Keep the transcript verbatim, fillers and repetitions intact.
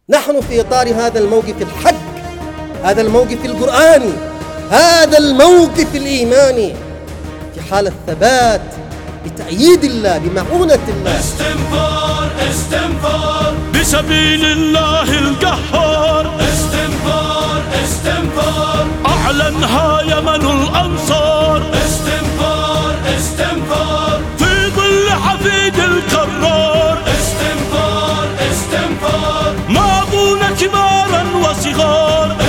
نحن في إطار هذا الموقف الحق، هذا الموقف القرآني، هذا الموقف الإيماني، في حال الثبات بتأييد الله بمعونة الله. استنفار استنفار بسبيل الله القهار، استنفار استنفار أعلنها يمن الأنصار، استنفار استنفار في ظل حفيد الكرار، استنفار استنفار ماضون كبارا وصغار.